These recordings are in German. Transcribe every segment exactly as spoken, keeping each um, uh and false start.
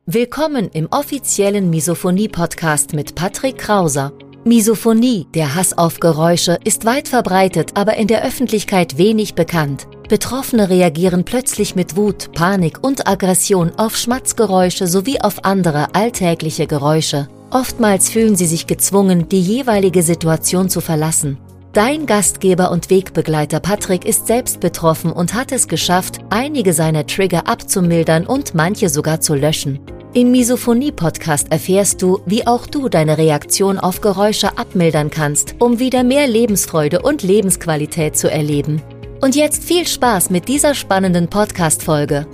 Willkommen im offiziellen Misophonie-Podcast mit Patrick Krauser. Misophonie, der Hass auf Geräusche, ist weit verbreitet, aber in der Öffentlichkeit wenig bekannt. Betroffene reagieren plötzlich mit Wut, Panik und Aggression auf Schmatzgeräusche sowie auf andere alltägliche Geräusche. Oftmals fühlen sie sich gezwungen, die jeweilige Situation zu verlassen. Dein Gastgeber und Wegbegleiter Patrick ist selbst betroffen und hat es geschafft, einige seiner Trigger abzumildern und manche sogar zu löschen. Im Misophonie-Podcast erfährst du, wie auch du deine Reaktion auf Geräusche abmildern kannst, um wieder mehr Lebensfreude und Lebensqualität zu erleben. Und jetzt viel Spaß mit dieser spannenden Podcast-Folge.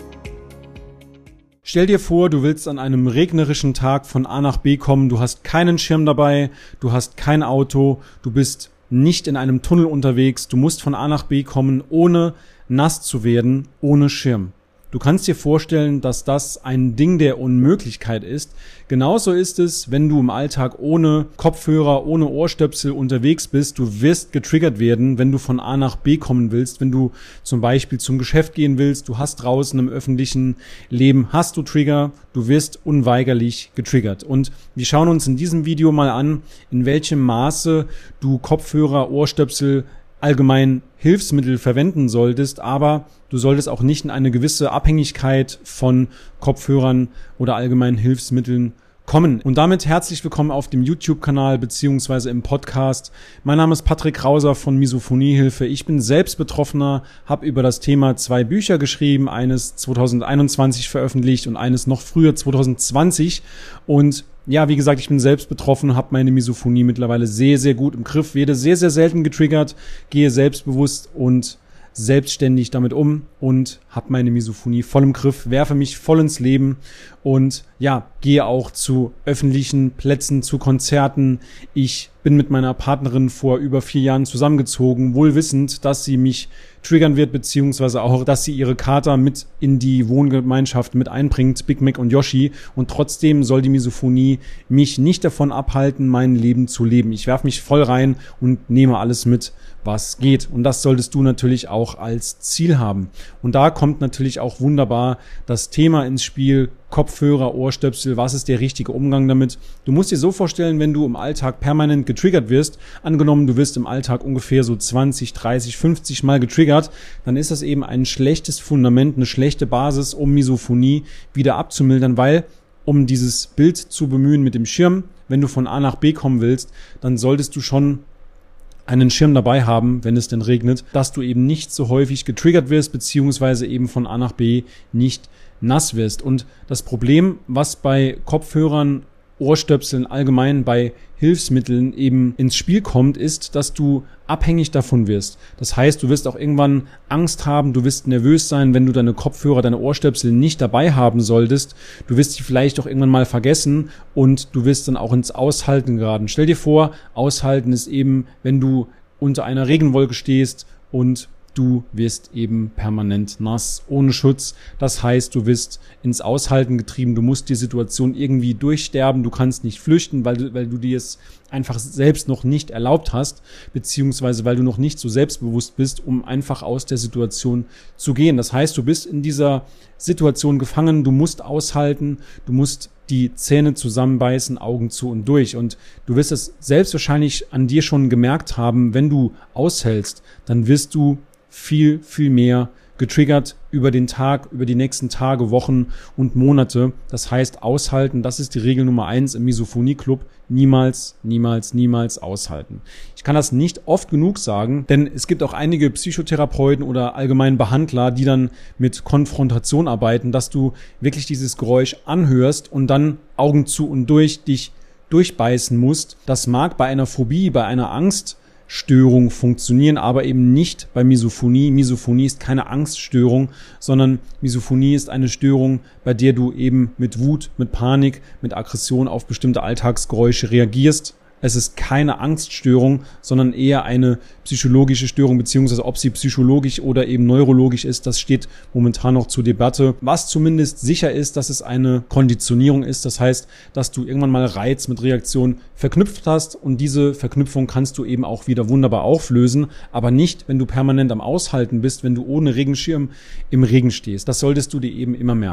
Stell dir vor, du willst an einem regnerischen Tag von A nach B kommen, du hast keinen Schirm dabei, du hast kein Auto, du bist nicht in einem Tunnel unterwegs, du musst von A nach B kommen, ohne nass zu werden, ohne Schirm. Du kannst dir vorstellen, dass das ein Ding der Unmöglichkeit ist. Genauso ist es, wenn du im Alltag ohne Kopfhörer, ohne Ohrstöpsel unterwegs bist. Du wirst getriggert werden, wenn du von A nach B kommen willst. Wenn du zum Beispiel zum Geschäft gehen willst, du hast draußen im öffentlichen Leben, hast du Trigger, du wirst unweigerlich getriggert. Und wir schauen uns in diesem Video mal an, in welchem Maße du Kopfhörer, Ohrstöpsel, allgemein Hilfsmittel verwenden solltest, aber du solltest auch nicht in eine gewisse Abhängigkeit von Kopfhörern oder allgemeinen Hilfsmitteln kommen. Und damit herzlich willkommen auf dem YouTube-Kanal beziehungsweise im Podcast. Mein Name ist Patrick Krauser von Misophoniehilfe. Ich bin selbst Betroffener, habe über das Thema zwei Bücher geschrieben, eines zwanzig einundzwanzig veröffentlicht und eines noch früher zwanzig zwanzig. Und ja, wie gesagt, ich bin selbst betroffen, habe meine Misophonie mittlerweile sehr, sehr gut im Griff, werde sehr, sehr selten getriggert, gehe selbstbewusst und selbstständig damit um und habe meine Misophonie voll im Griff, werfe mich voll ins Leben und ja, gehe auch zu öffentlichen Plätzen, zu Konzerten. Ich bin mit meiner Partnerin vor über vier Jahren zusammengezogen, wohl wissend, dass sie mich triggern wird, beziehungsweise auch, dass sie ihre Kater mit in die Wohngemeinschaft mit einbringt, Big Mac und Yoshi. Und trotzdem soll die Misophonie mich nicht davon abhalten, mein Leben zu leben. Ich werfe mich voll rein und nehme alles mit, was geht. Und das solltest du natürlich auch als Ziel haben. Und da kommt natürlich auch wunderbar das Thema ins Spiel: Kopfhörer, Ohrstöpsel, was ist der richtige Umgang damit? Du musst dir so vorstellen, wenn du im Alltag permanent getriggert wirst, angenommen, du wirst im Alltag ungefähr so zwanzig, dreißig, fünfzig Mal getriggert, dann ist das eben ein schlechtes Fundament, eine schlechte Basis, um Misophonie wieder abzumildern, weil, um dieses Bild zu bemühen mit dem Schirm, wenn du von A nach B kommen willst, dann solltest du schon einen Schirm dabei haben, wenn es denn regnet, dass du eben nicht so häufig getriggert wirst, beziehungsweise eben von A nach B nicht nass wirst. Und das Problem, was bei Kopfhörern, Ohrstöpseln, allgemein bei Hilfsmitteln eben ins Spiel kommt, ist, dass du abhängig davon wirst. Das heißt, du wirst auch irgendwann Angst haben, du wirst nervös sein, wenn du deine Kopfhörer, deine Ohrstöpsel nicht dabei haben solltest. Du wirst sie vielleicht auch irgendwann mal vergessen und du wirst dann auch ins Aushalten geraten. Stell dir vor, Aushalten ist eben, wenn du unter einer Regenwolke stehst und du wirst eben permanent nass, ohne Schutz. Das heißt, du wirst ins Aushalten getrieben. Du musst die Situation irgendwie durchsterben. Du kannst nicht flüchten, weil du, weil du dir es einfach selbst noch nicht erlaubt hast, beziehungsweise weil du noch nicht so selbstbewusst bist, um einfach aus der Situation zu gehen. Das heißt, du bist in dieser Situation gefangen. Du musst aushalten. Du musst die Zähne zusammenbeißen, Augen zu und durch. Und du wirst es selbst wahrscheinlich an dir schon gemerkt haben, wenn du aushältst, dann wirst du viel, viel mehr getriggert über den Tag, über die nächsten Tage, Wochen und Monate. Das heißt, aushalten, das ist die Regel Nummer eins im Misophonie-Club. Niemals, niemals, niemals aushalten. Ich kann das nicht oft genug sagen, denn es gibt auch einige Psychotherapeuten oder allgemein Behandler, die dann mit Konfrontation arbeiten, dass du wirklich dieses Geräusch anhörst und dann Augen zu und durch dich durchbeißen musst. Das mag bei einer Phobie, bei einer Angst Störung funktionieren, aber eben nicht bei Misophonie. Misophonie ist keine Angststörung, sondern Misophonie ist eine Störung, bei der du eben mit Wut, mit Panik, mit Aggression auf bestimmte Alltagsgeräusche reagierst. Es ist keine Angststörung, sondern eher eine psychologische Störung, beziehungsweise ob sie psychologisch oder eben neurologisch ist, das steht momentan noch zur Debatte. Was zumindest sicher ist, dass es eine Konditionierung ist. Das heißt, dass du irgendwann mal Reiz mit Reaktion verknüpft hast und diese Verknüpfung kannst du eben auch wieder wunderbar auflösen, aber nicht, wenn du permanent am Aushalten bist, wenn du ohne Regenschirm im Regen stehst. Das solltest du dir eben immer merken.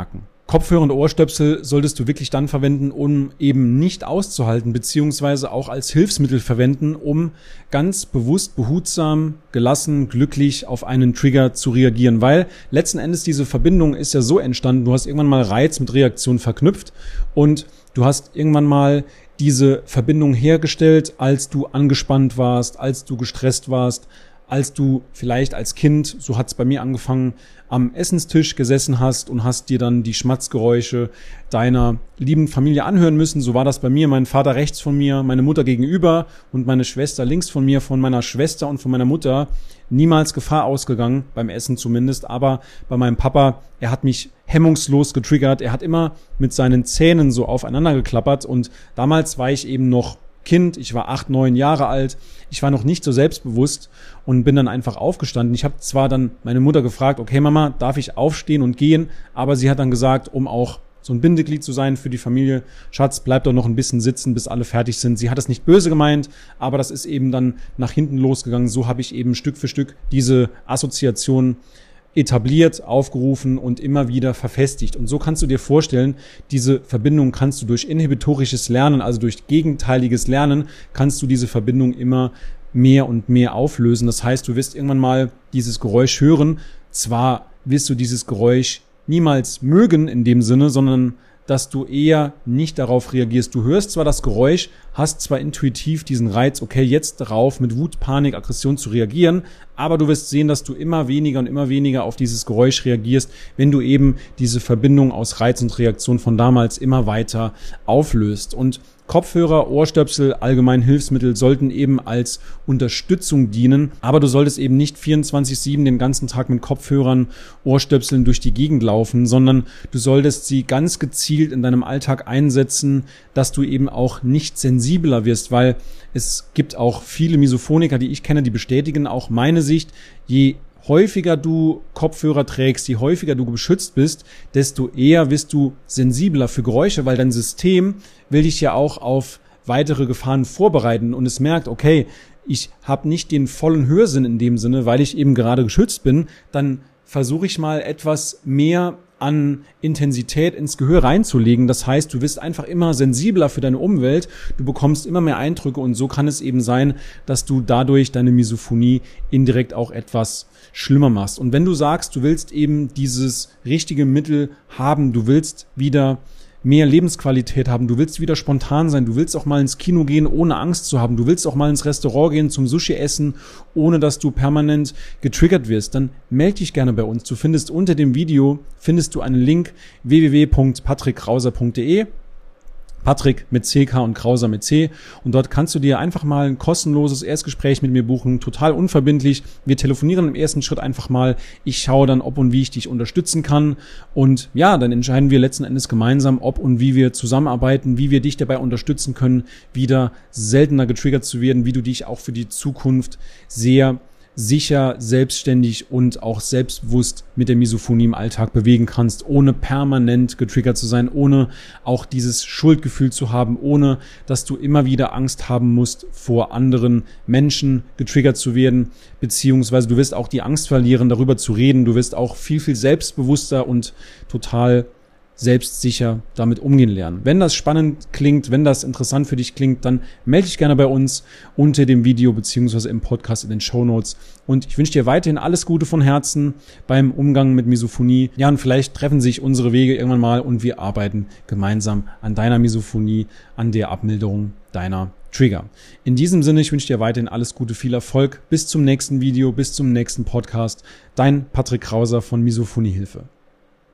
Kopfhörer und Ohrstöpsel solltest du wirklich dann verwenden, um eben nicht auszuhalten, beziehungsweise auch als Hilfsmittel verwenden, um ganz bewusst, behutsam, gelassen, glücklich auf einen Trigger zu reagieren. Weil letzten Endes diese Verbindung ist ja so entstanden, du hast irgendwann mal Reiz mit Reaktion verknüpft und du hast irgendwann mal diese Verbindung hergestellt, als du angespannt warst, als du gestresst warst, als du vielleicht als Kind, so hat es bei mir angefangen, am Essenstisch gesessen hast und hast dir dann die Schmatzgeräusche deiner lieben Familie anhören müssen. So war das bei mir. Mein Vater rechts von mir, meine Mutter gegenüber und meine Schwester links von mir. Von meiner Schwester und von meiner Mutter niemals Gefahr ausgegangen, beim Essen zumindest. Aber bei meinem Papa, er hat mich hemmungslos getriggert. Er hat immer mit seinen Zähnen so aufeinander geklappert. Und damals war ich eben noch Kind, ich war acht, neun Jahre alt, ich war noch nicht so selbstbewusst und bin dann einfach aufgestanden. Ich habe zwar dann meine Mutter gefragt, okay Mama, darf ich aufstehen und gehen? Aber sie hat dann gesagt, um auch so ein Bindeglied zu sein für die Familie, Schatz, bleib doch noch ein bisschen sitzen, bis alle fertig sind. Sie hat es nicht böse gemeint, aber das ist eben dann nach hinten losgegangen. So habe ich eben Stück für Stück diese Assoziation etabliert, aufgerufen und immer wieder verfestigt. Und so kannst du dir vorstellen, diese Verbindung kannst du durch inhibitorisches Lernen, also durch gegenteiliges Lernen, kannst du diese Verbindung immer mehr und mehr auflösen. Das heißt, du wirst irgendwann mal dieses Geräusch hören. Zwar wirst du dieses Geräusch niemals mögen in dem Sinne, sondern dass du eher nicht darauf reagierst. Du hörst zwar das Geräusch, hast zwar intuitiv diesen Reiz, okay, jetzt darauf mit Wut, Panik, Aggression zu reagieren, aber du wirst sehen, dass du immer weniger und immer weniger auf dieses Geräusch reagierst, wenn du eben diese Verbindung aus Reiz und Reaktion von damals immer weiter auflöst. Und Kopfhörer, Ohrstöpsel, allgemein Hilfsmittel sollten eben als Unterstützung dienen, aber du solltest eben nicht vierundzwanzig sieben den ganzen Tag mit Kopfhörern, Ohrstöpseln durch die Gegend laufen, sondern du solltest sie ganz gezielt in deinem Alltag einsetzen, dass du eben auch nicht sensibler wirst, weil es gibt auch viele Misophoniker, die ich kenne, die bestätigen auch meine Sicht, je häufiger du Kopfhörer trägst, je häufiger du beschützt bist, desto eher wirst du sensibler für Geräusche, weil dein System will dich ja auch auf weitere Gefahren vorbereiten und es merkt, okay, ich habe nicht den vollen Hörsinn in dem Sinne, weil ich eben gerade geschützt bin, dann versuche ich mal etwas mehr an Intensität ins Gehör reinzulegen. Das heißt, du wirst einfach immer sensibler für deine Umwelt, du bekommst immer mehr Eindrücke und so kann es eben sein, dass du dadurch deine Misophonie indirekt auch etwas schlimmer machst. Und wenn du sagst, du willst eben dieses richtige Mittel haben, du willst wieder mehr Lebensqualität haben, du willst wieder spontan sein, du willst auch mal ins Kino gehen, ohne Angst zu haben, du willst auch mal ins Restaurant gehen, zum Sushi essen, ohne dass du permanent getriggert wirst, dann melde dich gerne bei uns. Du findest unter dem Video, findest du einen Link w w w punkt patrick krauser punkt d e, Patrick mit C K und Krauser mit C. Und dort kannst du dir einfach mal ein kostenloses Erstgespräch mit mir buchen, total unverbindlich. Wir telefonieren im ersten Schritt einfach mal. Ich schaue dann, ob und wie ich dich unterstützen kann. Und ja, dann entscheiden wir letzten Endes gemeinsam, ob und wie wir zusammenarbeiten, wie wir dich dabei unterstützen können, wieder seltener getriggert zu werden, wie du dich auch für die Zukunft sehr sicher, selbstständig und auch selbstbewusst mit der Misophonie im Alltag bewegen kannst, ohne permanent getriggert zu sein, ohne auch dieses Schuldgefühl zu haben, ohne dass du immer wieder Angst haben musst, vor anderen Menschen getriggert zu werden, beziehungsweise du wirst auch die Angst verlieren, darüber zu reden, du wirst auch viel, viel selbstbewusster und total selbstsicher damit umgehen lernen. Wenn das spannend klingt, wenn das interessant für dich klingt, dann melde dich gerne bei uns unter dem Video beziehungsweise im Podcast in den Shownotes. Und ich wünsche dir weiterhin alles Gute von Herzen beim Umgang mit Misophonie. Ja, und vielleicht treffen sich unsere Wege irgendwann mal und wir arbeiten gemeinsam an deiner Misophonie, an der Abmilderung deiner Trigger. In diesem Sinne, ich wünsche dir weiterhin alles Gute, viel Erfolg. Bis zum nächsten Video, bis zum nächsten Podcast. Dein Patrick Krauser von Misophoniehilfe.